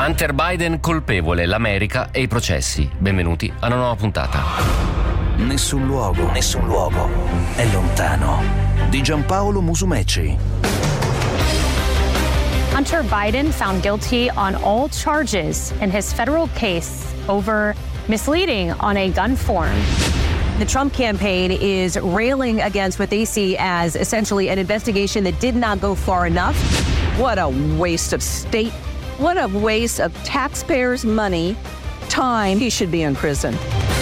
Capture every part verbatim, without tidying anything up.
Hunter Biden colpevole, l'America e i processi. Benvenuti a una nuova puntata. Nessun luogo, nessun luogo è lontano. Di Giampaolo Musumeci. Hunter Biden found guilty on all charges in his federal case over misleading on a gun form. The Trump campaign is railing against what they see as essentially an investigation that did not go far enough. What a waste of state, what a waste of taxpayers' money, time. He should be in prison.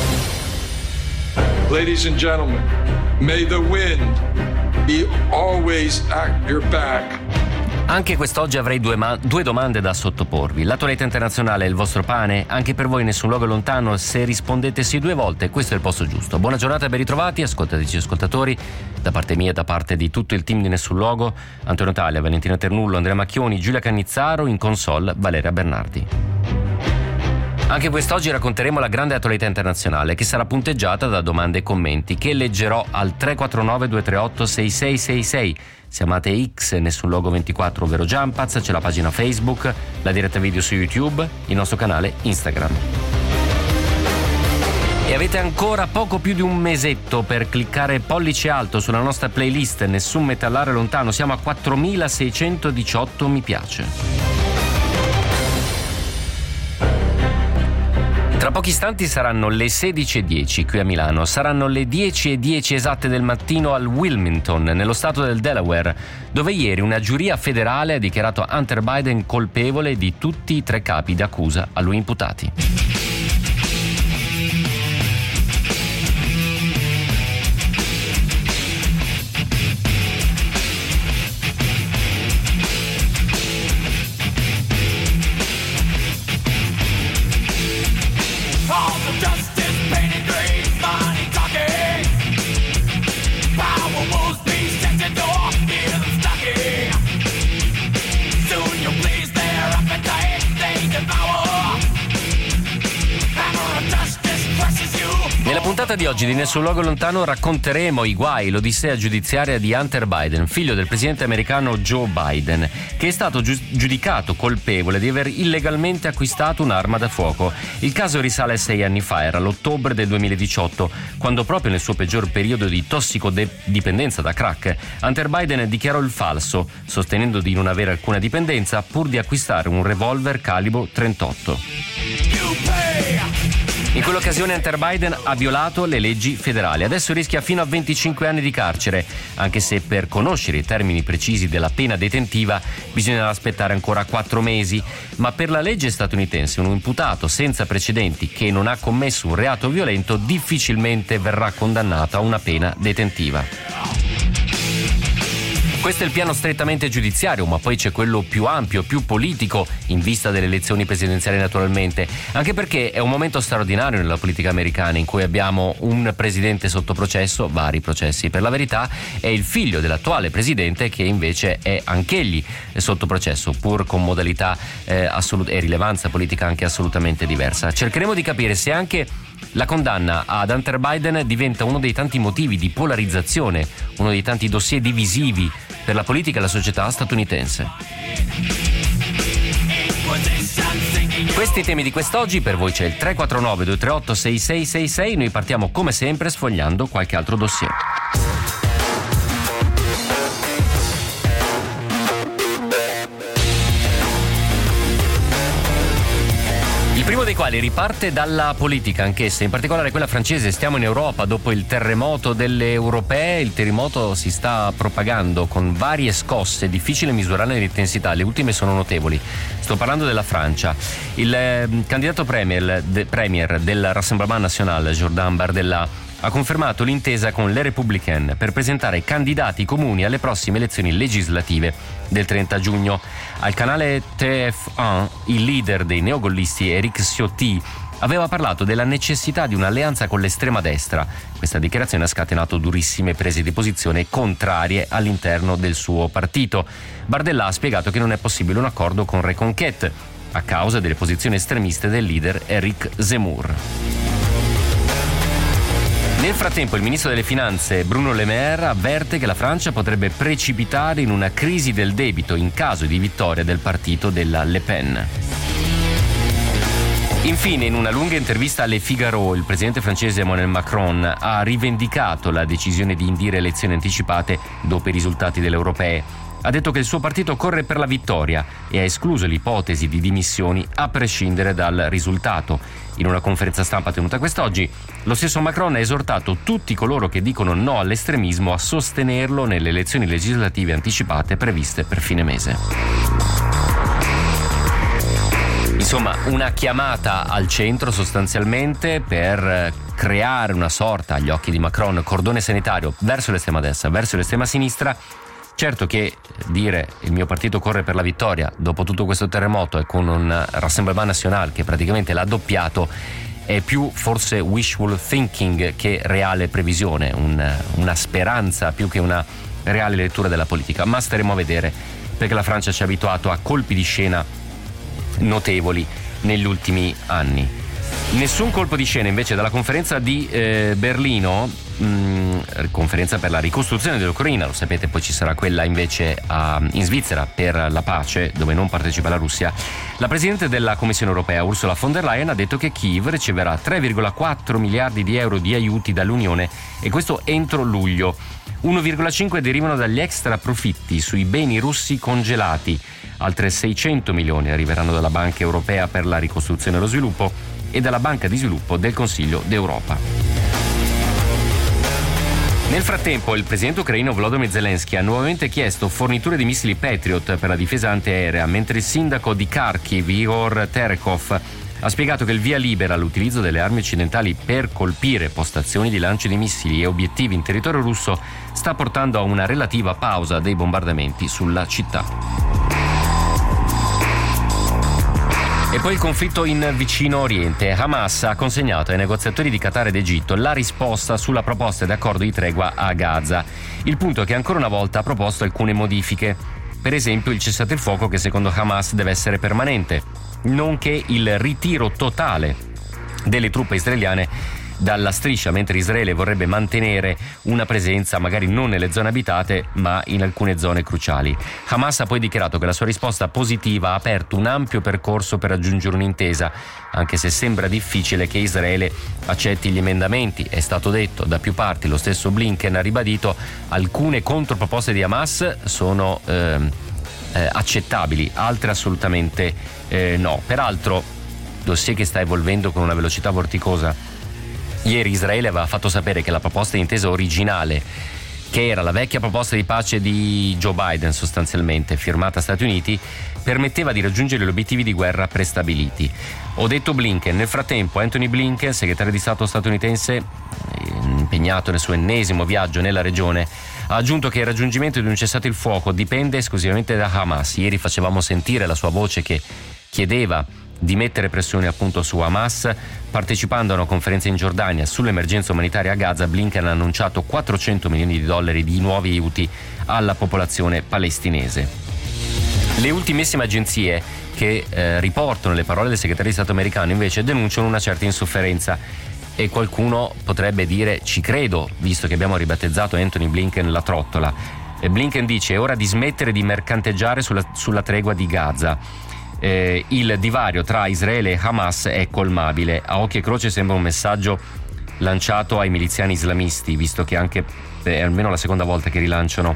Ladies and gentlemen, may the wind be always at your back. Anche quest'oggi avrei due, ma- due domande da sottoporvi. L'attualità internazionale è il vostro pane? Anche per voi nessun luogo lontano? Se rispondete sì due volte, questo è il posto giusto. Buona giornata e ben ritrovati, ascoltatrici e ascoltatori. Da parte mia e da parte di tutto il team di Nessun Luogo, Antonio Taglia, Valentina Ternullo, Andrea Macchioni, Giulia Cannizzaro, in console Valeria Bernardi. Anche quest'oggi racconteremo la grande attualità internazionale, che sarà punteggiata da domande e commenti che leggerò al tre quattro nove due tre otto sei sei sei sei. Chiamate X, Nessun Luogo ventiquattro, ovvero Jumpaz, c'è la pagina Facebook, la diretta video su YouTube, il nostro canale Instagram. E avete ancora poco più di un mesetto per cliccare pollice alto sulla nostra playlist Nessun Metallare Lontano. Siamo a quattromilaseicentodiciotto mi piace. Tra pochi istanti saranno le sedici e dieci qui a Milano, saranno le dieci e dieci esatte del mattino al Wilmington, nello stato del Delaware, dove ieri una giuria federale ha dichiarato Hunter Biden colpevole di tutti i tre capi d'accusa a lui imputati. Nella puntata di oggi di Nessun Luogo Lontano racconteremo i guai, l'odissea giudiziaria di Hunter Biden, figlio del presidente americano Joe Biden, che è stato giudicato colpevole di aver illegalmente acquistato un'arma da fuoco. Il caso risale a sei anni fa, era l'ottobre del duemiladiciotto, quando proprio nel suo peggior periodo di tossicodipendenza da crack, Hunter Biden dichiarò il falso, sostenendo di non avere alcuna dipendenza pur di acquistare un revolver calibro trentotto. In quell'occasione Hunter Biden ha violato le leggi federali. Adesso rischia fino a venticinque anni di carcere, anche se per conoscere i termini precisi della pena detentiva bisognerà aspettare ancora quattro mesi. Ma per la legge statunitense un imputato senza precedenti che non ha commesso un reato violento difficilmente verrà condannato a una pena detentiva. Questo è il piano strettamente giudiziario, ma poi c'è quello più ampio, più politico, in vista delle elezioni presidenziali naturalmente, anche perché è un momento straordinario nella politica americana in cui abbiamo un presidente sotto processo, vari processi per la verità, e il figlio dell'attuale presidente che invece è anch'egli sotto processo, pur con modalità eh, assolut- e rilevanza politica anche assolutamente diversa. Cercheremo di capire se anche la condanna ad Hunter Biden diventa uno dei tanti motivi di polarizzazione, uno dei tanti dossier divisivi per la politica e la società statunitense. Questi i temi di quest'oggi, per voi c'è il tre quattro nove due tre otto sei sei sei sei, noi partiamo come sempre sfogliando qualche altro dossier. Il primo dei quali riparte dalla politica, anch'essa, in particolare quella francese. Stiamo in Europa dopo il terremoto delle europee. Il terremoto si sta propagando con varie scosse, difficile misurare l'intensità, le ultime sono notevoli. Sto parlando della Francia. Il eh, candidato premier, de, premier del Rassemblement National, Jordan Bardella, ha confermato l'intesa con Le Républicains per presentare candidati comuni alle prossime elezioni legislative del trenta giugno. Al canale T F uno, il leader dei neogollisti Éric Ciotti aveva parlato della necessità di un'alleanza con l'estrema destra. Questa dichiarazione ha scatenato durissime prese di posizione contrarie all'interno del suo partito. Bardella ha spiegato che non è possibile un accordo con Reconquête a causa delle posizioni estremiste del leader Éric Zemmour. Nel frattempo il ministro delle Finanze Bruno Le Maire avverte che la Francia potrebbe precipitare in una crisi del debito in caso di vittoria del partito della Le Pen. Infine, in una lunga intervista alle Figaro, il presidente francese Emmanuel Macron ha rivendicato la decisione di indire elezioni anticipate dopo i risultati delle europee. Ha detto che il suo partito corre per la vittoria e ha escluso l'ipotesi di dimissioni a prescindere dal risultato. In una conferenza stampa tenuta quest'oggi, lo stesso Macron ha esortato tutti coloro che dicono no all'estremismo a sostenerlo nelle elezioni legislative anticipate previste per fine mese. Insomma, una chiamata al centro sostanzialmente per creare una sorta, agli occhi di Macron, cordone sanitario verso l'estrema destra, verso l'estrema sinistra. Certo che dire il mio partito corre per la vittoria dopo tutto questo terremoto e con un Rassemblement National che praticamente l'ha doppiato è più forse wishful thinking che reale previsione, un, una speranza più che una reale lettura della politica, ma staremo a vedere, perché la Francia ci ha abituato a colpi di scena notevoli negli ultimi anni. Nessun colpo di scena invece dalla conferenza di eh, Berlino, mh, conferenza per la ricostruzione dell'Ucraina, lo sapete, poi ci sarà quella invece a, in Svizzera per la pace, dove non partecipa la Russia. La Presidente della Commissione Europea, Ursula von der Leyen, ha detto che Kiev riceverà tre virgola quattro miliardi di euro di aiuti dall'Unione, e questo entro luglio. uno virgola cinque derivano dagli extra profitti sui beni russi congelati. Altre seicento milioni arriveranno dalla Banca Europea per la ricostruzione e lo sviluppo e dalla Banca di sviluppo del Consiglio d'Europa. Nel frattempo, il presidente ucraino Volodymyr Zelensky ha nuovamente chiesto forniture di missili Patriot per la difesa antiaerea, mentre il sindaco di Kharkiv, Igor Terekhov, ha spiegato che il via libera all'utilizzo delle armi occidentali per colpire postazioni di lancio di missili e obiettivi in territorio russo sta portando a una relativa pausa dei bombardamenti sulla città. E poi il conflitto in Vicino Oriente. Hamas ha consegnato ai negoziatori di Qatar ed Egitto la risposta sulla proposta di accordo di tregua a Gaza. Il punto è che ancora una volta ha proposto alcune modifiche. Per esempio il cessate il fuoco, che secondo Hamas deve essere permanente, nonché il ritiro totale delle truppe israeliane dalla striscia, mentre Israele vorrebbe mantenere una presenza magari non nelle zone abitate ma in alcune zone cruciali. Hamas ha poi dichiarato che la sua risposta positiva ha aperto un ampio percorso per raggiungere un'intesa, anche se sembra difficile che Israele accetti gli emendamenti. È stato detto da più parti, lo stesso Blinken ha ribadito alcune controproposte di Hamas sono eh, eh, accettabili, altre assolutamente eh, no. Peraltro, dossier che sta evolvendo con una velocità vorticosa. Ieri Israele aveva fatto sapere che la proposta di intesa originale, che era la vecchia proposta di pace di Joe Biden sostanzialmente, firmata a Stati Uniti, permetteva di raggiungere gli obiettivi di guerra prestabiliti. Ho detto Blinken. Nel frattempo Anthony Blinken, segretario di Stato statunitense, impegnato nel suo ennesimo viaggio nella regione, ha aggiunto che il raggiungimento di un cessate il fuoco dipende esclusivamente da Hamas. Ieri facevamo sentire la sua voce che chiedeva di mettere pressione appunto su Hamas. Partecipando a una conferenza in Giordania sull'emergenza umanitaria a Gaza, Blinken ha annunciato quattrocento milioni di dollari di nuovi aiuti alla popolazione palestinese. Le ultimissime agenzie che eh, riportano le parole del segretario di Stato americano invece denunciano una certa insofferenza, e qualcuno potrebbe dire ci credo, visto che abbiamo ribattezzato Anthony Blinken la trottola. E Blinken dice: è ora di smettere di mercanteggiare sulla, sulla tregua di Gaza. Eh, il divario tra Israele e Hamas è colmabile. A occhio e croce sembra un messaggio lanciato ai miliziani islamisti, visto che anche è almeno la seconda volta che rilanciano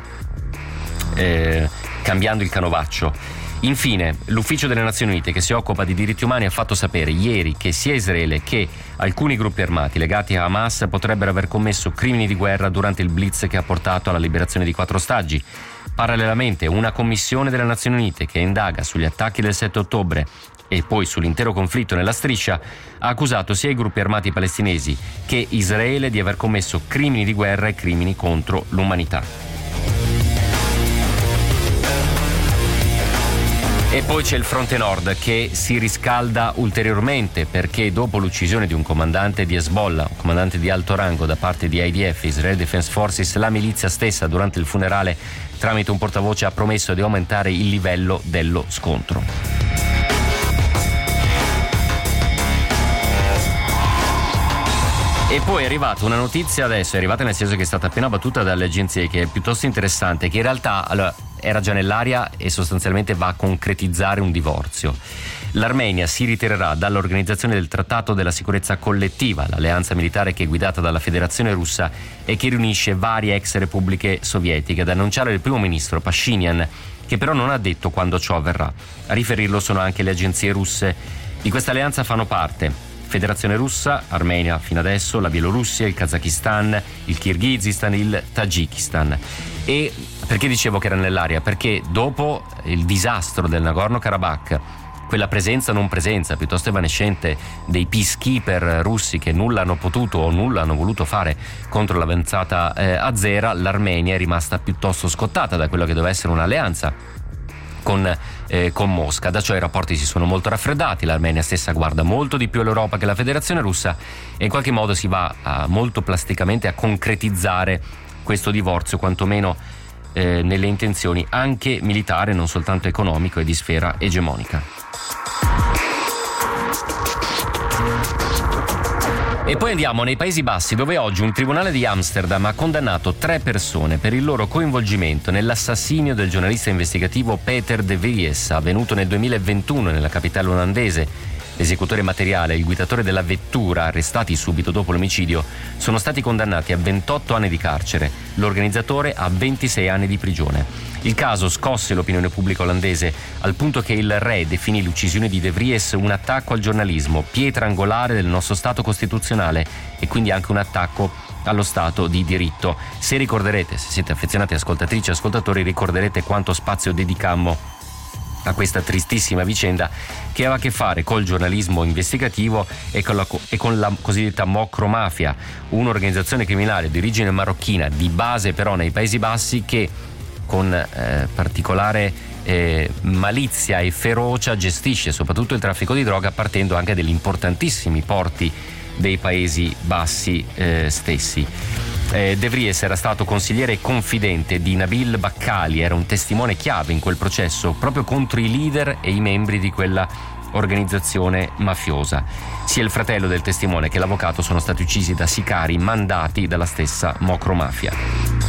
eh, cambiando il canovaccio. Infine, l'Ufficio delle Nazioni Unite, che si occupa di diritti umani, ha fatto sapere ieri che sia Israele che alcuni gruppi armati legati a Hamas potrebbero aver commesso crimini di guerra durante il blitz che ha portato alla liberazione di quattro ostaggi. Parallelamente, una commissione delle Nazioni Unite che indaga sugli attacchi del sette ottobre e poi sull'intero conflitto nella striscia ha accusato sia i gruppi armati palestinesi che Israele di aver commesso crimini di guerra e crimini contro l'umanità. E poi c'è il fronte nord che si riscalda ulteriormente, perché dopo l'uccisione di un comandante di Hezbollah, un comandante di alto rango da parte di I D F, Israel Defense Forces, la milizia stessa durante il funerale tramite un portavoce ha promesso di aumentare il livello dello scontro. E poi è arrivata una notizia adesso, è arrivata nel senso che è stata appena battuta dalle agenzie, che è piuttosto interessante, che in realtà allora, era già nell'aria e sostanzialmente va a concretizzare un divorzio. L'Armenia si ritirerà dall'organizzazione del Trattato della Sicurezza Collettiva, l'alleanza militare che è guidata dalla Federazione Russa e che riunisce varie ex repubbliche sovietiche, ad annunciare il primo ministro Pashinyan, che però non ha detto quando ciò avverrà. A riferirlo sono anche le agenzie russe. Di questa alleanza fanno parte Federazione Russa, Armenia fino adesso, la Bielorussia, il Kazakistan, il Kirghizistan, il Tagikistan. E perché dicevo che era nell'area? Perché dopo il disastro del Nagorno-Karabakh, quella presenza non presenza piuttosto evanescente dei peacekeeper russi che nulla hanno potuto o nulla hanno voluto fare contro l'avanzata eh, azera, l'Armenia è rimasta piuttosto scottata da quello che doveva essere un'alleanza con, eh, con Mosca. Da ciò i rapporti si sono molto raffreddati, l'Armenia stessa guarda molto di più all'Europa che la Federazione Russa e in qualche modo si va a, molto plasticamente a concretizzare questo divorzio, quantomeno eh, nelle intenzioni anche militari, non soltanto economico e di sfera egemonica. E poi andiamo nei Paesi Bassi, dove oggi un tribunale di Amsterdam ha condannato tre persone per il loro coinvolgimento nell'assassinio del giornalista investigativo Peter de Vries, avvenuto nel duemilaventuno nella capitale olandese. L'esecutore materiale e il guidatore della vettura, arrestati subito dopo l'omicidio, sono stati condannati a ventotto anni di carcere, l'organizzatore a ventisei anni di prigione. Il caso scosse l'opinione pubblica olandese al punto che il re definì l'uccisione di De Vries un attacco al giornalismo, pietra angolare del nostro Stato costituzionale e quindi anche un attacco allo Stato di diritto. Se ricorderete, se siete affezionati ascoltatrici e ascoltatori, ricorderete quanto spazio dedicammo a questa tristissima vicenda che aveva a che fare col giornalismo investigativo e con la, e con la cosiddetta Mokromafia, un'organizzazione criminale di origine marocchina, di base però nei Paesi Bassi, che con eh, particolare eh, malizia e ferocia gestisce soprattutto il traffico di droga, partendo anche degli importantissimi porti dei Paesi Bassi eh, stessi. Eh, De Vries era stato consigliere e confidente di Nabil Bakkali, era un testimone chiave in quel processo proprio contro i leader e i membri di quella organizzazione mafiosa. Sia il fratello del testimone che l'avvocato sono stati uccisi da sicari mandati dalla stessa Mokromafia.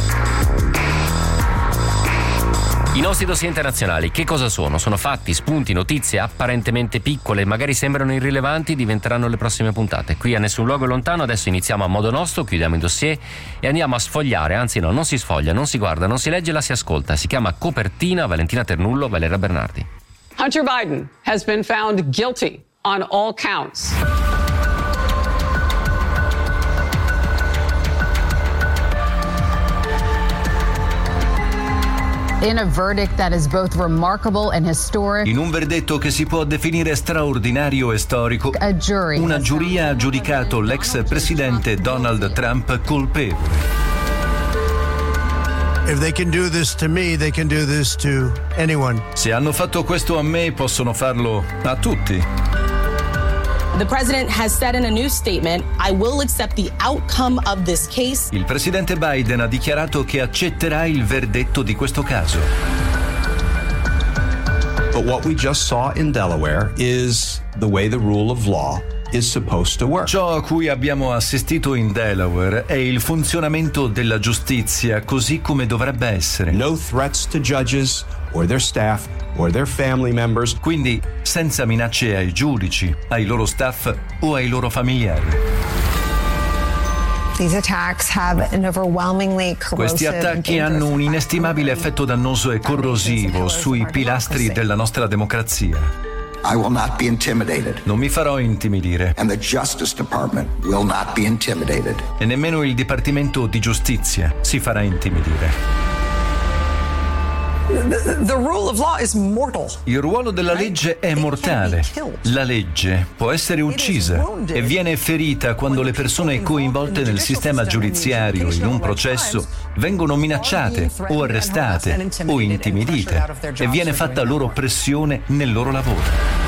I nostri dossier internazionali che cosa sono? Sono fatti, spunti, notizie apparentemente piccole, magari sembrano irrilevanti, diventeranno le prossime puntate. Qui a Nessun Luogo Lontano adesso iniziamo a modo nostro, chiudiamo i dossier e andiamo a sfogliare, anzi no, non si sfoglia, non si guarda, non si legge, la si ascolta. Si chiama Copertina, Valentina Ternullo, Valeria Bernardi. Hunter Biden has been found guilty on all counts. In a verdict that is both remarkable and historic. In un verdetto che si può definire straordinario e storico, A jury una giuria ha giudicato l'ex presidente Donald Trump colpevole. If they can do this to me, they can do this to anyone. Se hanno fatto questo a me, possono farlo a tutti. The president has said in a new statement, I will accept the outcome of this case. Il presidente Biden ha dichiarato che accetterà il verdetto di questo caso. But what we just saw in Delaware is the way the rule of law is supposed to work. Ciò a cui abbiamo assistito in Delaware è il funzionamento della giustizia così come dovrebbe essere. No threats to judges or their staff or their family members. Quindi senza minacce ai giudici, ai loro staff o ai loro familiari. These attacks have an overwhelmingly corrosive. Questi attacchi hanno un inestimabile effetto dannoso e corrosivo sui pilastri della nostra democrazia. I will not be intimidated. Non mi farò intimidire. And the Justice Department will not be intimidated. E nemmeno il Dipartimento di Giustizia si farà intimidire. The, the rule of law is mortal. Il ruolo della legge è mortale. La legge può essere uccisa e viene ferita quando le persone coinvolte nel sistema giudiziario in un processo vengono minacciate o arrestate o intimidite e viene fatta loro pressione nel loro lavoro.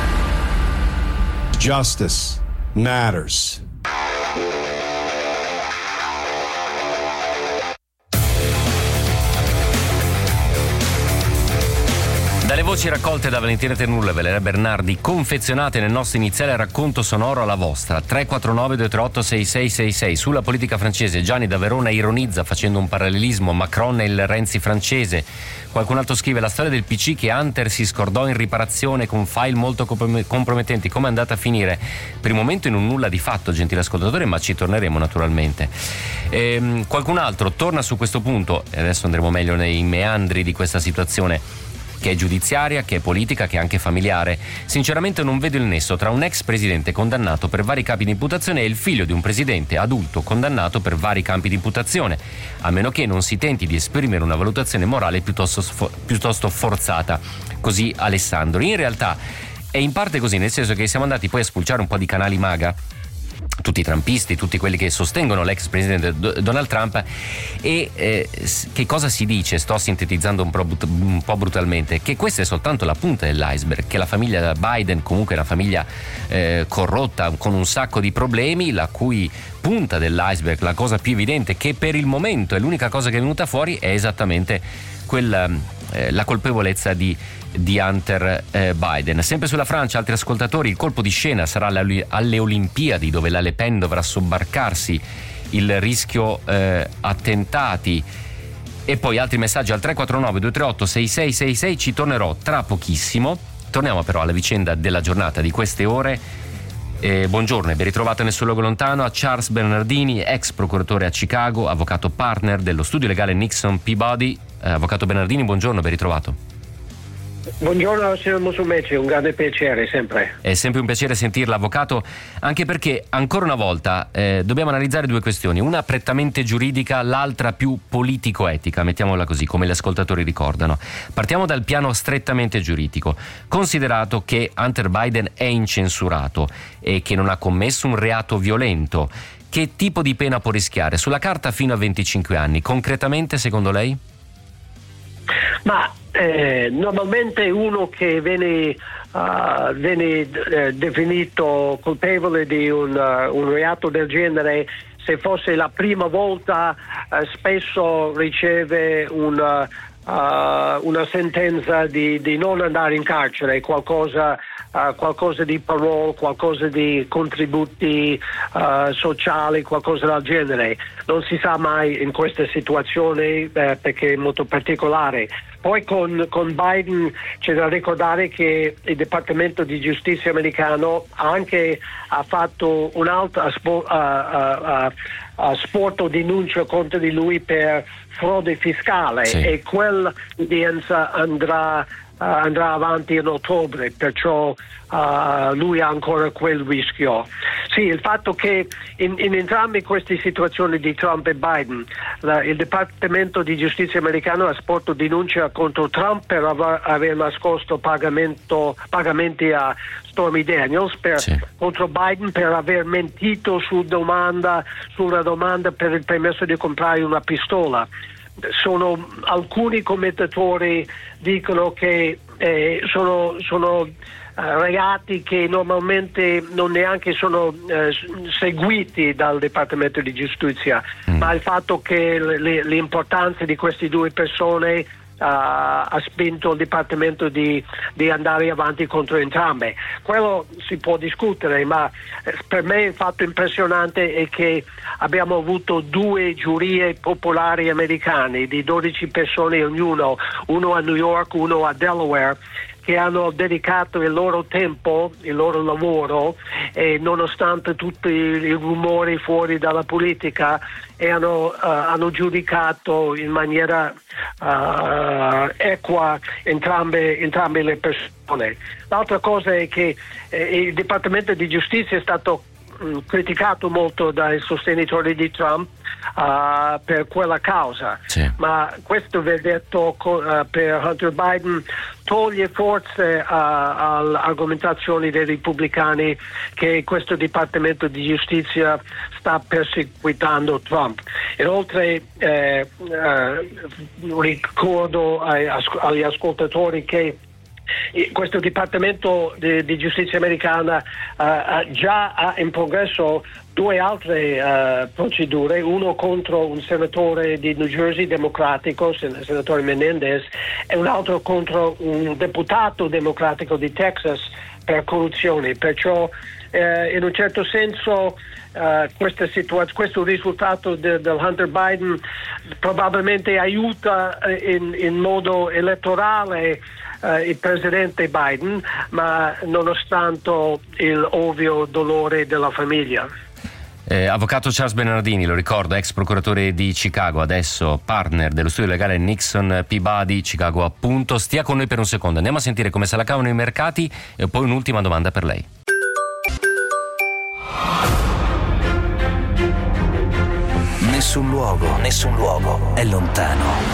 Justice matters. Dalle Alle voci raccolte da Valentina Ternulla e Valeria Bernardi, confezionate nel nostro iniziale racconto sonoro alla vostra. Tre quattro nove due tre otto sei sei sei sei. Sulla politica francese Gianni da Verona ironizza facendo un parallelismo: Macron è il Renzi francese. Qualcun altro scrive: la storia del P C che Hunter si scordò in riparazione con file molto compromettenti, come è andata a finire? Per il momento in un nulla di fatto, gentile ascoltatore, ma ci torneremo naturalmente. Ehm, qualcun altro torna su questo punto, e adesso andremo meglio nei meandri di questa situazione, che è giudiziaria, che è politica, che è anche familiare. Sinceramente non vedo il nesso tra un ex presidente condannato per vari capi di imputazione e il figlio di un presidente adulto condannato per vari campi di imputazione, a meno che non si tenti di esprimere una valutazione morale piuttosto, sfo- piuttosto forzata. Così Alessandro. In realtà è in parte così, nel senso che siamo andati poi a spulciare un po' di canali MAGA, tutti i trumpisti, tutti quelli che sostengono l'ex presidente Donald Trump, e eh, che cosa si dice? Sto sintetizzando un po', un po' brutalmente, che questa è soltanto la punta dell'iceberg, che la famiglia Biden comunque è una famiglia eh, corrotta con un sacco di problemi, la cui punta dell'iceberg, la cosa più evidente, che per il momento è l'unica cosa che è venuta fuori, è esattamente quella, eh, la colpevolezza di di Hunter eh, Biden. Sempre sulla Francia, altri ascoltatori: il colpo di scena sarà alle, alle Olimpiadi, dove la Le Pen dovrà sobbarcarsi il rischio eh, attentati. E poi altri messaggi al tre quattro nove due tre otto sei sei sei sei. Ci tornerò tra pochissimo. Torniamo però alla vicenda della giornata di queste ore. Eh, buongiorno e ben ritrovato nel suo luogo lontano a Charles Bernardini, ex procuratore a Chicago, avvocato partner dello studio legale Nixon Peabody. Eh, avvocato Bernardini, buongiorno, ben ritrovato. Buongiorno signor Musumeci, un grande piacere sempre. È sempre un piacere sentirla, avvocato, anche perché ancora una volta eh, dobbiamo analizzare due questioni, una prettamente giuridica, l'altra più politico-etica, mettiamola così, come gli ascoltatori ricordano. Partiamo dal piano strettamente giuridico. Considerato che Hunter Biden è incensurato e che non ha commesso un reato violento, che tipo di pena può rischiare? Sulla carta fino a venticinque anni, concretamente secondo lei? Ma eh, normalmente uno che viene, uh, viene eh, definito colpevole di un, uh, un reato del genere, se fosse la prima volta, uh, spesso riceve un, uh, una sentenza di, di non andare in carcere, qualcosa, uh, qualcosa di parole, qualcosa di contributi uh, sociali, qualcosa del genere. Non si sa mai in queste situazioni eh, perché è molto particolare. Poi con, con Biden c'è da ricordare che il Dipartimento di Giustizia americano anche ha fatto un altro uh, uh, uh, sporto denuncia contro di lui per frode fiscale, sì. E quell'udienza andrà Uh, andrà avanti in ottobre, perciò uh, lui ha ancora quel rischio. Sì, il fatto che in, in entrambe queste situazioni di Trump e Biden la, il Dipartimento di Giustizia americano ha sporto denuncia contro Trump per aver, aver nascosto pagamento, pagamenti a Stormy Daniels, per, sì. contro Biden per aver mentito su domanda, sulla domanda per il permesso di comprare una pistola. Sono alcuni commentatori dicono che eh, sono, sono uh, reati che normalmente non neanche sono uh, seguiti dal Dipartimento di Giustizia, mm. ma il fatto che le, l'importanza di queste due persone Uh, ha spinto il Dipartimento di, di andare avanti contro entrambe. Quello si può discutere, ma eh, per me il fatto impressionante è che abbiamo avuto due giurie popolari americane di dodici persone ognuno, uno a New York, uno a Delaware, che hanno dedicato il loro tempo, il loro lavoro, e nonostante tutti i rumori fuori dalla politica, e hanno, uh, hanno giudicato in maniera uh, equa entrambe, entrambe le persone. L'altra cosa è che eh, il Dipartimento di Giustizia è stato mh, criticato molto dai sostenitori di Trump uh, per quella causa, sì. Ma questo verdetto uh, per Hunter Biden toglie forze uh, alle argomentazioni dei repubblicani che questo Dipartimento di Giustizia sta perseguitando Trump. Inoltre eh, eh, ricordo ai, agli ascoltatori che questo Dipartimento di, di Giustizia americana uh, già ha in progresso due altre uh, procedure, uno contro un senatore di New Jersey democratico, il senatore Menendez, e un altro contro un deputato democratico di Texas per corruzione. Perciò eh, in un certo senso Uh, questa situa- questo risultato de- del Hunter Biden probabilmente aiuta uh, in, in modo elettorale uh, il presidente Biden, ma nonostante il ovvio dolore della famiglia. Eh, avvocato Charles Bernardini, lo ricordo, ex procuratore di Chicago, adesso partner dello studio legale Nixon Peabody, Chicago appunto. Stia con noi per un secondo, andiamo a sentire come se la cavano i mercati e poi un'ultima domanda per lei. Nessun luogo, nessun luogo è lontano.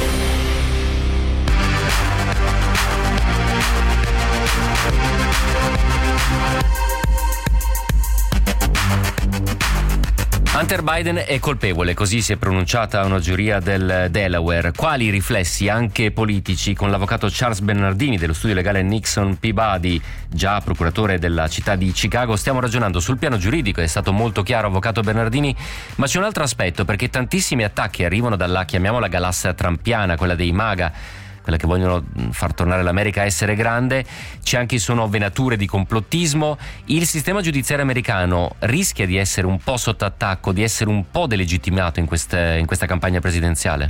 Hunter Biden è colpevole, così si è pronunciata una giuria del Delaware. Quali riflessi anche politici con l'avvocato Charles Bernardini dello studio legale Nixon Peabody, già procuratore della città di Chicago? Stiamo ragionando sul piano giuridico, è stato molto chiaro avvocato Bernardini, ma c'è un altro aspetto, perché tantissimi attacchi arrivano dalla, chiamiamola galassia trampiana, quella dei MAGA, quella che vogliono far tornare l'America a essere grande. C'è anche sono venature di complottismo. Il sistema giudiziario americano rischia di essere un po' sotto attacco, di essere un po' delegittimato in, queste, in questa campagna presidenziale?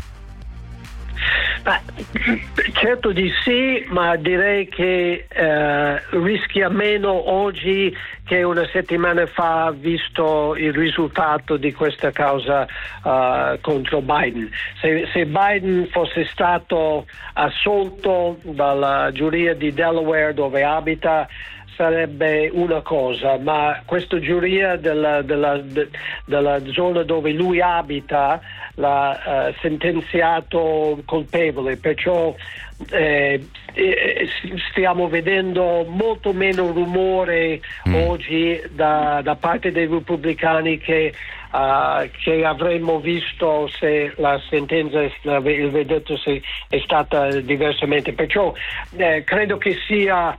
Beh, certo di sì, ma direi che eh, rischia meno oggi che una settimana fa, visto il risultato di questa causa uh, contro Biden. Se, se Biden fosse stato assolto dalla giuria di Delaware dove abita, sarebbe una cosa, ma questa giuria della, della, de, della zona dove lui abita l'ha uh, sentenziato colpevole, perciò eh, eh, stiamo vedendo molto meno rumore mm. oggi da, da parte dei repubblicani che, uh, che avremmo visto se la sentenza, il verdetto è stata diversamente. Perciò eh, credo che sia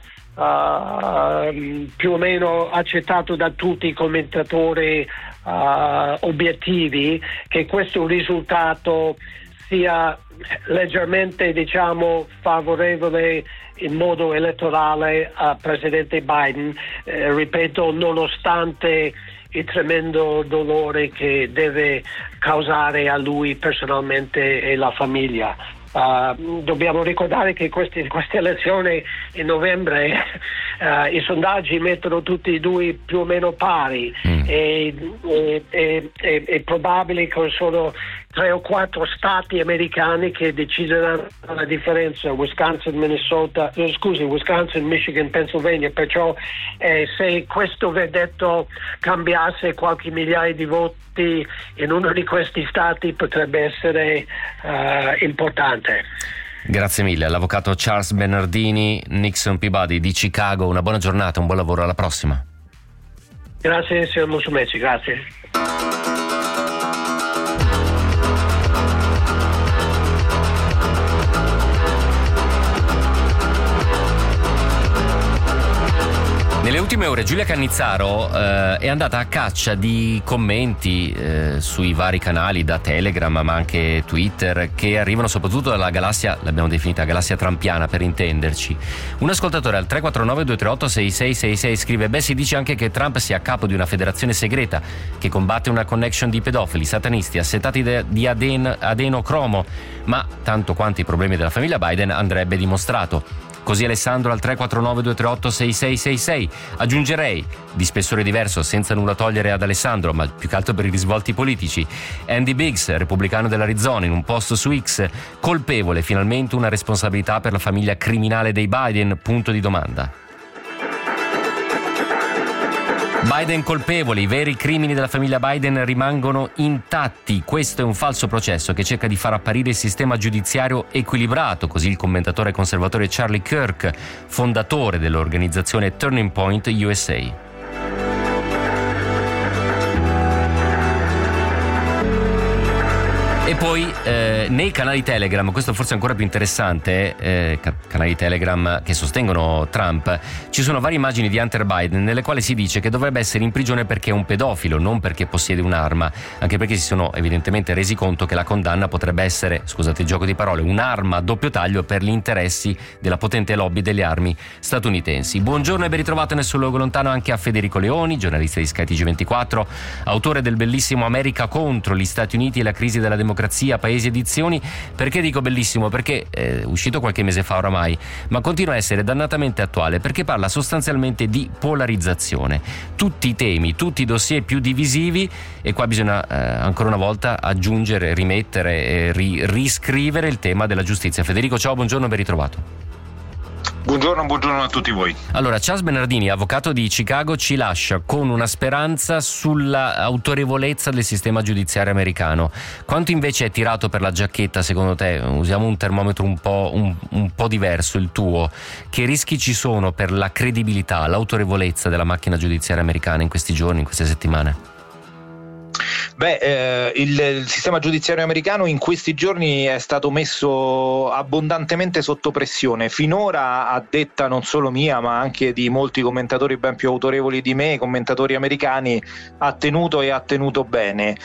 Uh, più o meno accettato da tutti i commentatori uh, obiettivi che questo risultato sia leggermente, diciamo, favorevole in modo elettorale al presidente Biden, eh, ripeto, nonostante il tremendo dolore che deve causare a lui personalmente e la famiglia. Uh, dobbiamo ricordare che queste, queste elezioni in novembre uh, i sondaggi mettono tutti e due più o meno pari mm. e, e, e, e è probabile che sono tre o quattro stati americani che decideranno la differenza: Wisconsin, Minnesota, no, scusi, Wisconsin, Michigan, Pennsylvania. Perciò eh, se questo verdetto cambiasse qualche migliaia di voti in uno di questi stati potrebbe essere uh, importante. Grazie mille all'avvocato Charles Bernardini, Nixon Peabody di Chicago. Una buona giornata, un buon lavoro, alla prossima. Grazie signor Musumeci, grazie. Nelle ultime ore Giulia Cannizzaro eh, è andata a caccia di commenti eh, sui vari canali, da Telegram ma anche Twitter, che arrivano soprattutto dalla galassia, l'abbiamo definita galassia trampiana per intenderci. Un ascoltatore al tre quattro nove due tre otto sei sei sei sei scrive: beh, si dice anche che Trump sia a capo di una federazione segreta che combatte una connection di pedofili, satanisti, assetati de- di aden- adenocromo, ma tanto quanto i problemi della famiglia Biden andrebbe dimostrato. Così Alessandro al tre quattro nove due tre otto sei sei sei sei. Aggiungerei, di spessore diverso, senza nulla togliere ad Alessandro, ma più che altro per i risvolti politici, Andy Biggs, repubblicano dell'Arizona, in un post su X: colpevole, finalmente una responsabilità per la famiglia criminale dei Biden, punto di domanda. Biden colpevoli, i veri crimini della famiglia Biden rimangono intatti. Questo è un falso processo che cerca di far apparire il sistema giudiziario equilibrato, così il commentatore conservatore Charlie Kirk, fondatore dell'organizzazione Turning Point U S A. E Poi eh, nei canali Telegram, questo forse è ancora più interessante, eh, canali Telegram che sostengono Trump, ci sono varie immagini di Hunter Biden nelle quali si dice che dovrebbe essere in prigione perché è un pedofilo, non perché possiede un'arma, anche perché si sono evidentemente resi conto che la condanna potrebbe essere, scusate il gioco di parole, un'arma a doppio taglio per gli interessi della potente lobby delle armi statunitensi. Buongiorno e ben ritrovato nel suo luogo lontano anche a Federico Leoni, giornalista di Sky T G ventiquattro, autore del bellissimo America contro gli Stati Uniti e la crisi della democrazia, Paesi Edizioni. Perché dico bellissimo? Perché è uscito qualche mese fa oramai, ma continua a essere dannatamente attuale, perché parla sostanzialmente di polarizzazione. Tutti i temi, tutti i dossier più divisivi, e qua bisogna eh, ancora una volta aggiungere, rimettere e ri- riscrivere il tema della giustizia. Federico, ciao, buongiorno, ben ritrovato. Buongiorno, buongiorno a tutti voi. Allora, Charles Bernardini, avvocato di Chicago, ci lascia con una speranza sulla autorevolezza del sistema giudiziario americano. Quanto invece è tirato per la giacchetta, secondo te? Usiamo un termometro un po', un, un po' diverso, il tuo. Che rischi ci sono per la credibilità, l'autorevolezza della macchina giudiziaria americana in questi giorni, in queste settimane? Beh, eh, il, il sistema giudiziario americano in questi giorni è stato messo abbondantemente sotto pressione. Finora, a detta non solo mia, ma anche di molti commentatori ben più autorevoli di me, commentatori americani, ha tenuto e ha tenuto bene,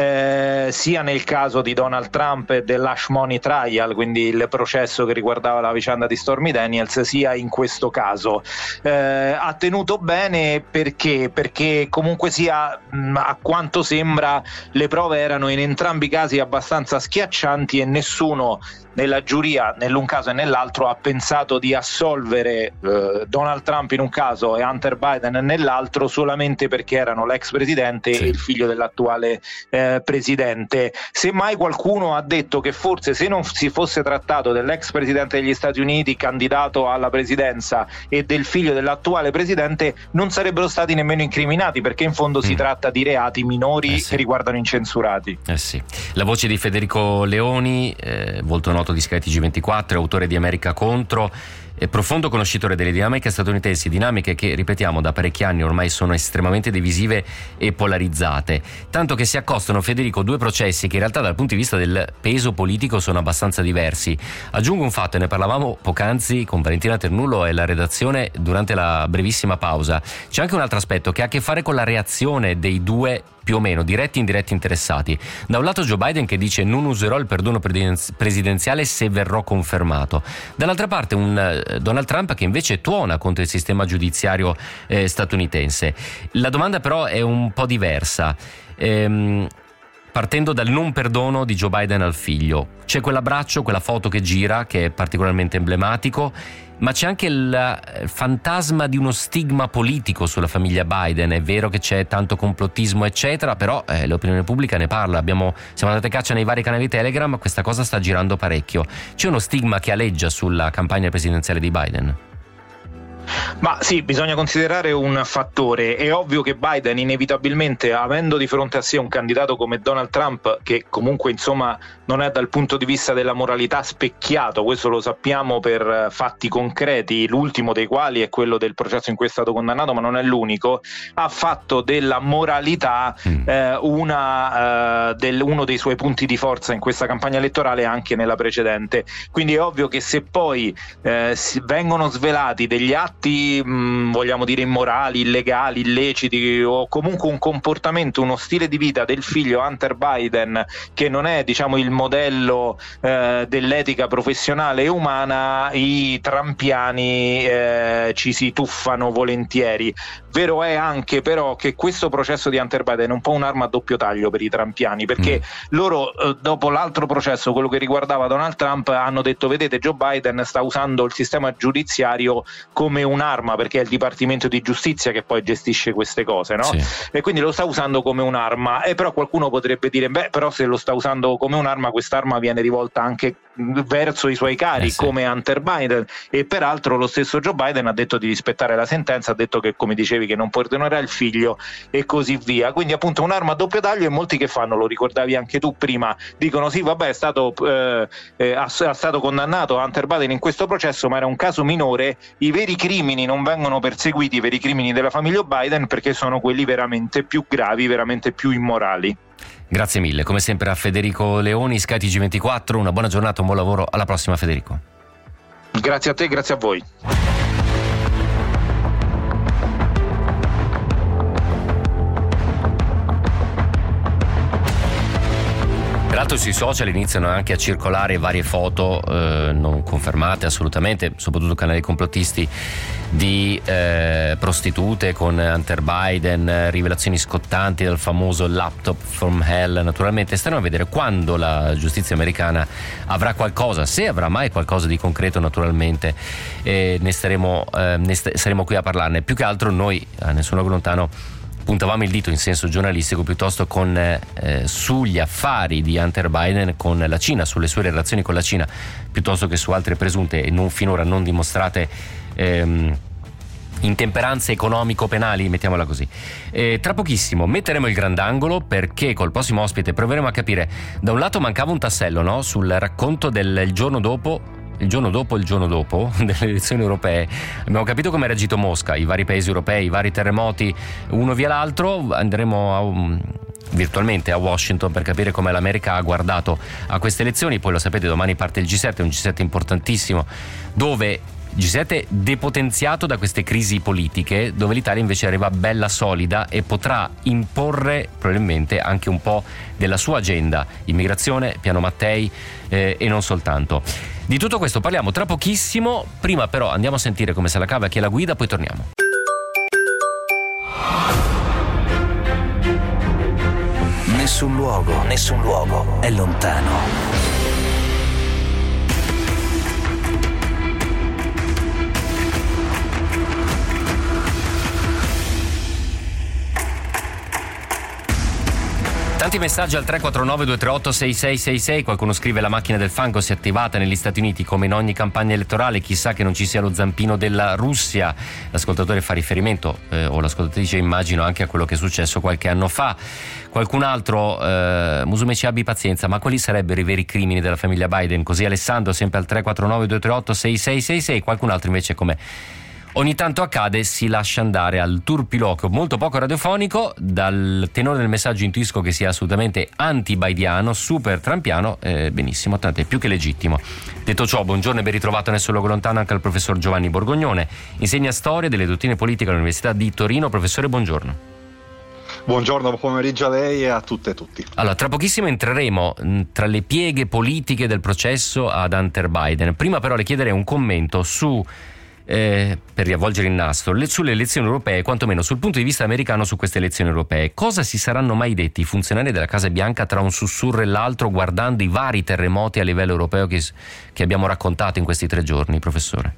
eh, sia nel caso di Donald Trump e dell'Hush Money Trial, quindi il processo che riguardava la vicenda di Stormy Daniels, sia in questo caso. Eh, ha tenuto bene perché? Perché comunque sia, mh, a quanto sembra, le prove erano in entrambi i casi abbastanza schiaccianti e nessuno nella giuria, nell'un caso e nell'altro, ha pensato di assolvere eh, Donald Trump in un caso e Hunter Biden nell'altro solamente perché erano l'ex presidente sì. e il figlio dell'attuale eh, presidente. Semmai qualcuno ha detto che forse se non si fosse trattato dell'ex presidente degli Stati Uniti candidato alla presidenza e del figlio dell'attuale presidente non sarebbero stati nemmeno incriminati, perché in fondo mm. si tratta di reati minori eh sì. che riguardano incensurati. Eh sì. La voce di Federico Leoni, eh, volto noto di Sky T G ventiquattro, autore di America contro, e profondo conoscitore delle dinamiche statunitensi, dinamiche che, ripetiamo, da parecchi anni ormai sono estremamente divisive e polarizzate, tanto che si accostano, Federico, due processi che in realtà dal punto di vista del peso politico sono abbastanza diversi. Aggiungo un fatto, e ne parlavamo poc'anzi con Valentina Ternullo e la redazione durante la brevissima pausa. C'è anche un altro aspetto che ha a che fare con la reazione dei due più o meno diretti e indiretti interessati. Da un lato Joe Biden che dice non userò il perdono presidenziale se verrò confermato, dall'altra parte un eh, Donald Trump che invece tuona contro il sistema giudiziario eh, statunitense. La domanda però è un po' diversa. Ehm, partendo dal non perdono di Joe Biden al figlio, c'è quell'abbraccio, quella foto che gira che è particolarmente emblematico, ma c'è anche il fantasma di uno stigma politico sulla famiglia Biden. È vero che c'è tanto complottismo eccetera, però eh, l'opinione pubblica ne parla. Abbiamo, siamo andati a caccia nei vari canali Telegram, questa cosa sta girando parecchio. C'è uno stigma che aleggia sulla campagna presidenziale di Biden? Ma sì, bisogna considerare un fattore. È ovvio che Biden inevitabilmente, avendo di fronte a sé un candidato come Donald Trump, che comunque insomma non è dal punto di vista della moralità specchiato, questo lo sappiamo per fatti concreti, l'ultimo dei quali è quello del processo in cui è stato condannato, ma non è l'unico, ha fatto della moralità eh, una, eh, del, uno dei suoi punti di forza in questa campagna elettorale e anche nella precedente. Quindi è ovvio che se poi eh, si, vengono svelati degli atti Mh, vogliamo dire immorali, illegali, illeciti, o comunque un comportamento, uno stile di vita del figlio Hunter Biden che non è, diciamo, il modello eh, dell'etica professionale e umana, i trampiani eh, ci si tuffano volentieri. Vero è anche però che questo processo di Hunter Biden è un po' un'arma a doppio taglio per i trampiani, perché mm. loro eh, dopo l'altro processo, quello che riguardava Donald Trump, hanno detto: vedete, Joe Biden sta usando il sistema giudiziario come un'arma, perché è il Dipartimento di Giustizia che poi gestisce queste cose, no? Sì. E quindi lo sta usando come un'arma. E però qualcuno potrebbe dire: beh, però se lo sta usando come un'arma, quest'arma viene rivolta anche verso i suoi cari, eh sì. come Hunter Biden. E peraltro lo stesso Joe Biden ha detto di rispettare la sentenza, ha detto che, come dicevi, che non perdonerà il figlio e così via. Quindi appunto un'arma a doppio taglio, e molti che fanno, lo ricordavi anche tu prima, dicono: sì, vabbè, è stato eh, eh, è stato condannato Hunter Biden in questo processo, ma era un caso minore, i veri crimini non vengono perseguiti, i veri crimini della famiglia Biden, perché sono quelli veramente più gravi, veramente più immorali. Grazie mille, come sempre a Federico Leoni, Sky T G ventiquattro, una buona giornata, un buon lavoro, alla prossima Federico. Grazie a te, grazie a voi. Peraltro sui social iniziano anche a circolare varie foto eh, non confermate assolutamente, soprattutto canali complottisti, di eh, prostitute con Hunter Biden, rivelazioni scottanti del famoso laptop from hell. Naturalmente staremo a vedere quando la giustizia americana avrà qualcosa, se avrà mai qualcosa di concreto, naturalmente eh, ne, staremo, eh, ne st- saremo qui a parlarne. Più che altro noi, a Nessun Luogo Lontano, puntavamo il dito in senso giornalistico piuttosto con eh, sugli affari di Hunter Biden con la Cina, sulle sue relazioni con la Cina, piuttosto che su altre presunte e non finora non dimostrate ehm, intemperanze economico-penali, mettiamola così. E tra pochissimo metteremo il grandangolo, perché col prossimo ospite proveremo a capire, da un lato mancava un tassello, no? Sul racconto del il giorno dopo il giorno dopo il giorno dopo delle elezioni europee. Abbiamo capito come ha reagito Mosca, i vari paesi europei, i vari terremoti uno via l'altro. Andremo a, um, virtualmente a Washington per capire come l'America ha guardato a queste elezioni. Poi lo sapete, domani parte il G sette, un G sette importantissimo, dove G sette depotenziato da queste crisi politiche, dove l'Italia invece arriva bella solida e potrà imporre probabilmente anche un po' della sua agenda, immigrazione, piano Mattei eh, e non soltanto. Di tutto questo parliamo tra pochissimo, prima però andiamo a sentire come se la cava chi è la guida, poi torniamo. Nessun luogo, nessun luogo è lontano. Tanti messaggi al tre quattro nove due tre otto sei sei sei sei. Qualcuno scrive: la macchina del fango si è attivata negli Stati Uniti come in ogni campagna elettorale, chissà che non ci sia lo zampino della Russia. L'ascoltatore fa riferimento eh, o l'ascoltatrice immagino anche a quello che è successo qualche anno fa. Qualcun altro, eh, Musumeci, abbi pazienza, ma quali sarebbero i veri crimini della famiglia Biden? Così Alessandro sempre al tre quattro nove due tre otto sei sei sei sei. Qualcun altro invece, come ogni tanto accade, si lascia andare al turpiloquio molto poco radiofonico. Dal tenore del messaggio intuisco che sia assolutamente anti-baidiano, super trampiano, eh, benissimo, tanto è più che legittimo. Detto ciò, buongiorno e ben ritrovato a Nessun Luogo Lontano anche al professor Giovanni Borgognone, insegna storia delle dottrine politiche all'Università di Torino. Professore, buongiorno. Buongiorno, buon pomeriggio a lei e a tutte e tutti. Allora, tra pochissimo entreremo mh, tra le pieghe politiche del processo ad Hunter Biden. Prima però le chiederei un commento su Eh, per riavvolgere il nastro, le, sulle elezioni europee, quantomeno sul punto di vista americano su queste elezioni europee. Cosa si saranno mai detti i funzionari della Casa Bianca tra un sussurro e l'altro, guardando i vari terremoti a livello europeo che, che abbiamo raccontato in questi tre giorni, professore?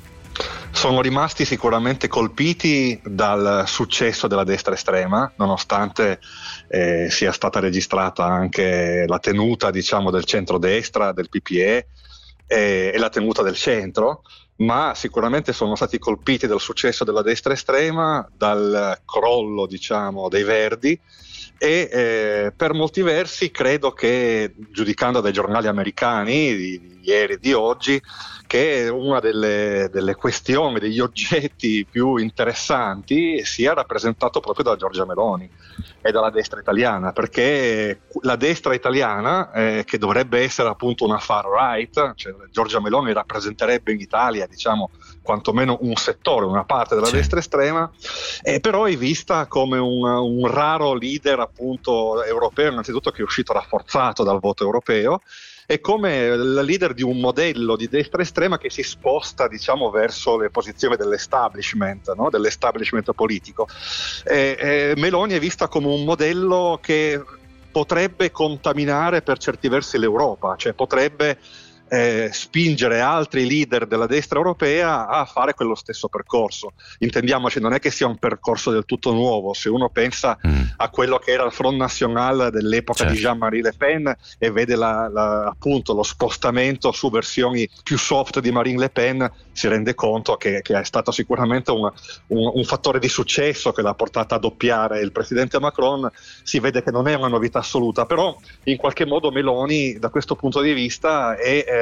Sono rimasti sicuramente colpiti dal successo della destra estrema, nonostante eh, sia stata registrata anche la tenuta, diciamo, del centrodestra, del P P E eh, e la tenuta del centro. Ma sicuramente sono stati colpiti dal successo della destra estrema, dal crollo, diciamo, dei Verdi e eh, per molti versi credo che, giudicando dai giornali americani di, di ieri e di oggi, che una delle, delle questioni, degli oggetti più interessanti sia rappresentato proprio da Giorgia Meloni e dalla destra italiana, perché la destra italiana, eh, che dovrebbe essere appunto una far right, cioè Giorgia Meloni rappresenterebbe in Italia, diciamo, quantomeno un settore, una parte della sì. destra estrema, eh, però è vista come un, un raro leader appunto europeo, innanzitutto che è uscito rafforzato dal voto europeo, e come il leader di un modello di destra estrema che si sposta, diciamo, verso le posizioni dell'establishment, no? dell'establishment politico. E, e Meloni è vista come un modello che potrebbe contaminare per certi versi l'Europa, cioè potrebbe Eh, spingere altri leader della destra europea a fare quello stesso percorso. Intendiamoci, non è che sia un percorso del tutto nuovo. Se uno pensa mm. a quello che era il Front National dell'epoca certo. di Jean-Marie Le Pen e vede la, la, appunto lo spostamento su versioni più soft di Marine Le Pen, si rende conto che, che è stato sicuramente un, un, un fattore di successo che l'ha portata a doppiare il presidente Macron. Si vede che non è una novità assoluta, però in qualche modo Meloni da questo punto di vista è eh,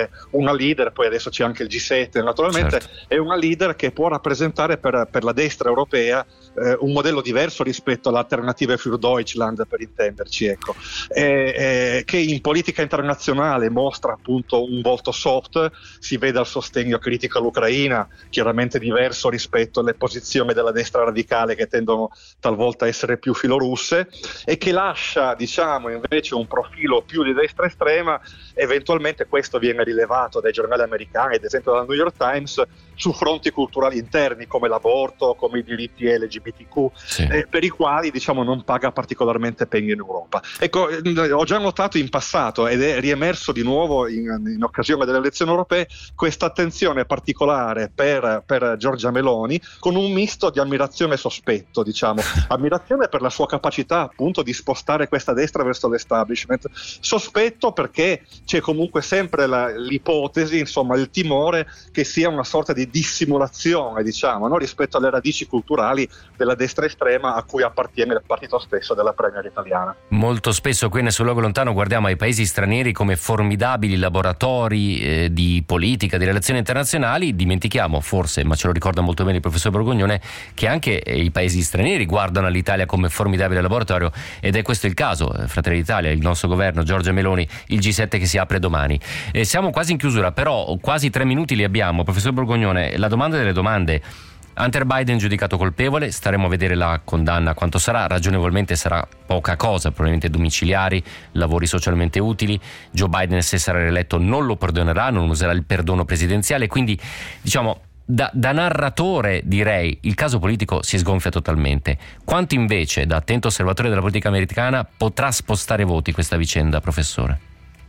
è una leader, poi adesso c'è anche il G sette naturalmente, certo. È una leader che può rappresentare per, per la destra europea eh, un modello diverso rispetto all'Alternative für Deutschland, per intenderci, ecco, eh, eh, che in politica internazionale mostra appunto un volto soft, si vede al sostegno critico all'Ucraina, chiaramente diverso rispetto alle posizioni della destra radicale che tendono talvolta a essere più filorusse, e che lascia, diciamo, invece un profilo più di destra estrema. Eventualmente questo viene rilevato dai giornali americani, ad esempio dal New York Times, su fronti culturali interni come l'aborto, come i diritti L G B T Q, sì. eh, per i quali, diciamo, non paga particolarmente pegno in Europa. Ecco, eh, ho già notato in passato, ed è riemerso di nuovo in, in occasione delle elezioni europee, questa attenzione particolare per, per Giorgia Meloni, con un misto di ammirazione e sospetto, diciamo, ammirazione per la sua capacità appunto di spostare questa destra verso l'establishment, sospetto perché c'è comunque sempre la, l'ipotesi, insomma il timore che sia una sorta di dissimulazione, diciamo, no? rispetto alle radici culturali della destra estrema a cui appartiene il partito stesso della premier italiana. Molto spesso qui nel Sul Luogo Lontano guardiamo ai paesi stranieri come formidabili laboratori eh, di politica, di relazioni internazionali, dimentichiamo forse, ma ce lo ricorda molto bene il professor Borgognone, che anche eh, i paesi stranieri guardano all'Italia come formidabile laboratorio, ed è questo il caso. Fratelli d'Italia, il nostro governo, Giorgia Meloni, il G sette che si apre domani. Eh, siamo quasi in chiusura, però quasi tre minuti li abbiamo. Professor Borgognone, la domanda delle domande: Hunter Biden giudicato colpevole, staremo a vedere la condanna quanto sarà, ragionevolmente sarà poca cosa, probabilmente domiciliari, lavori socialmente utili. Joe Biden, se sarà rieletto, non lo perdonerà, non userà il perdono presidenziale, quindi diciamo da, da narratore direi il caso politico si sgonfia totalmente. Quanto invece da attento osservatore della politica americana potrà spostare voti questa vicenda, professore?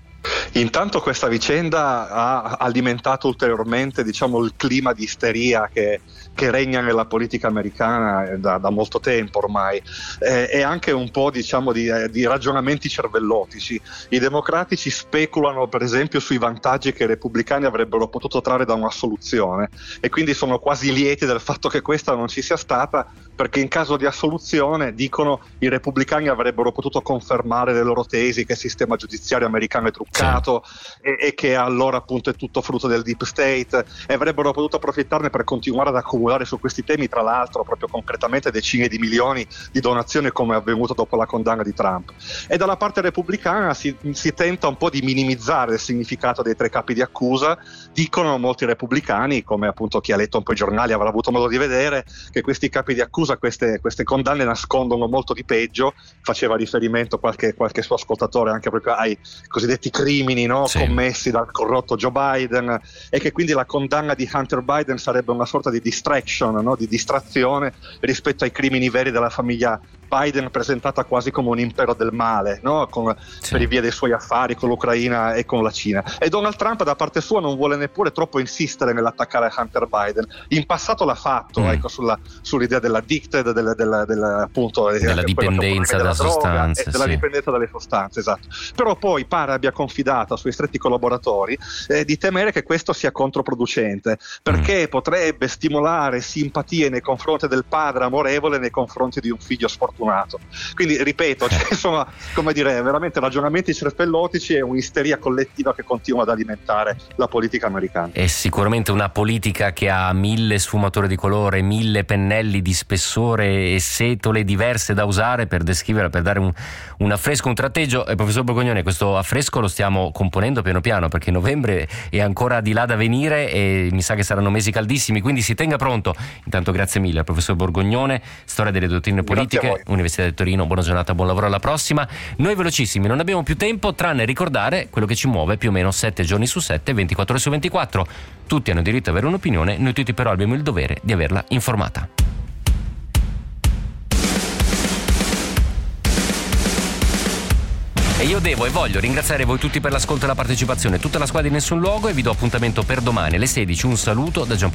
Intanto questa vicenda ha alimentato ulteriormente, diciamo, il clima di isteria che, che regna nella politica americana da, da molto tempo ormai, eh, e anche un po', diciamo, di, eh, di ragionamenti cervellotici. I democratici speculano per esempio sui vantaggi che i repubblicani avrebbero potuto trarre da una assoluzione, e quindi sono quasi lieti del fatto che questa non ci sia stata, perché in caso di assoluzione, dicono, i repubblicani avrebbero potuto confermare le loro tesi che il sistema giudiziario americano è truccato, sì. e, e che allora appunto è tutto frutto del deep state, e avrebbero potuto approfittarne per continuare ad accumulare su questi temi, tra l'altro proprio concretamente decine di milioni di donazioni, come è avvenuto dopo la condanna di Trump. E dalla parte repubblicana si, si tenta un po' di minimizzare il significato dei tre capi di accusa. Dicono molti repubblicani, come appunto chi ha letto un po' i giornali avrà avuto modo di vedere, che questi capi di accusa, queste, queste condanne nascondono molto di peggio. Faceva riferimento qualche, qualche suo ascoltatore anche proprio ai cosiddetti crimini, no? Sì. commessi dal corrotto Joe Biden, e che quindi la condanna di Hunter Biden sarebbe una sorta di distraction, no? di distrazione rispetto ai crimini veri della famiglia Biden, presentata quasi come un impero del male, no? con, sì. per via dei suoi affari con l'Ucraina e con la Cina. E Donald Trump da parte sua non vuole neppure troppo insistere nell'attaccare Hunter Biden. In passato l'ha fatto, mm. ecco, sulla, sull'idea dell'addicted, del, del, del, appunto, della dipendenza dalla sostanza, della sì. dipendenza dalle sostanze, esatto. Però poi pare abbia confidato ai suoi stretti collaboratori eh, di temere che questo sia controproducente, perché mm. potrebbe stimolare simpatie nei confronti del padre amorevole nei confronti di un figlio sfortunato. Quindi ripeto, cioè, sono, come dire, veramente ragionamenti cervellotici e un'isteria collettiva che continua ad alimentare la politica americana. È sicuramente una politica che ha mille sfumature di colore, mille pennelli di spessore e setole diverse da usare per descriverla, per dare un, un affresco, un tratteggio. E professor Borgognone, questo affresco lo stiamo componendo piano piano, perché novembre è ancora di là da venire e mi sa che saranno mesi caldissimi, quindi si tenga pronto. Intanto grazie mille al professor Borgognone, storia delle dottrine politiche, Università di Torino. Buona giornata, buon lavoro, alla prossima. Noi velocissimi, non abbiamo più tempo tranne ricordare quello che ci muove più o meno sette giorni su sette, ventiquattro ore su ventiquattro. Tutti hanno diritto ad avere un'opinione, noi tutti però abbiamo il dovere di averla informata. E io devo e voglio ringraziare voi tutti per l'ascolto e la partecipazione, tutta la squadra di Nessun Luogo, e vi do appuntamento per domani alle sedici. Un saluto da Giampaolo